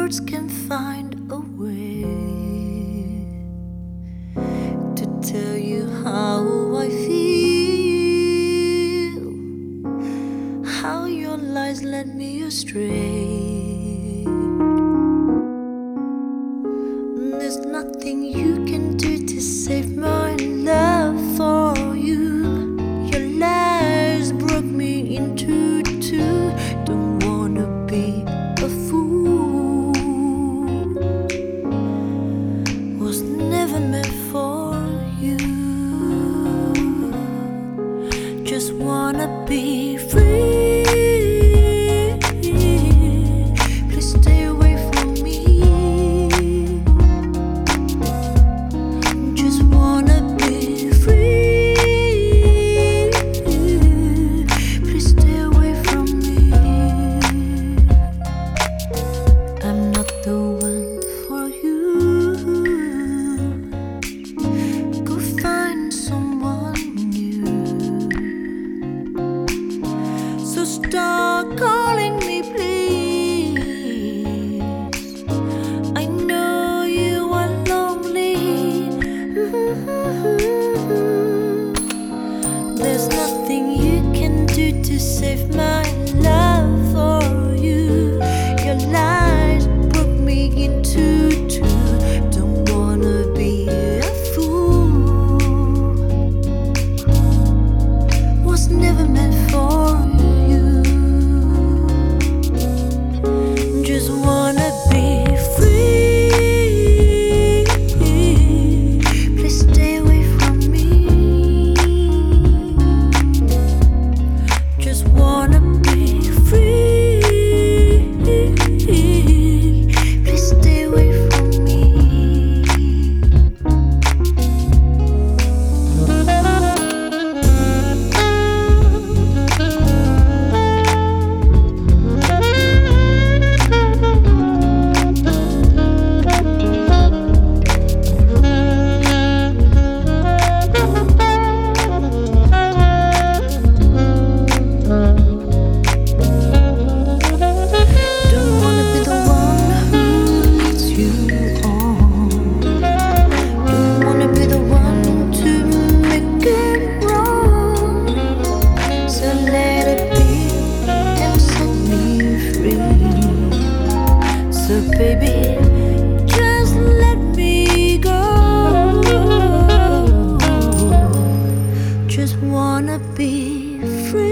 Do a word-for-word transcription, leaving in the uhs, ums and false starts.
words can find a way to tell you how I feel, how your lies led me astray. There's nothing you can do to save my love for you. Your lies broke me into two. Don't wanna be a fool. Was never meant for you. Just wanna be free. Please stay away from me. Just wanna be free. Please stay away from me. I'm not the one for you. Go find someone new. So stop calling me, please. I know you are lonely. There's nothing you can do to save my love for you. Your lies broke me into two. Don't wanna be a fool. Was never meant for you. Just wanna be free. Please stay away from me. Just wanna be free. Please stay away from me. Don't wanna be the one who leads you on. Don't wanna be the one to make it wrong. So let it be and set me free. So baby, just let me go. Just wanna be free.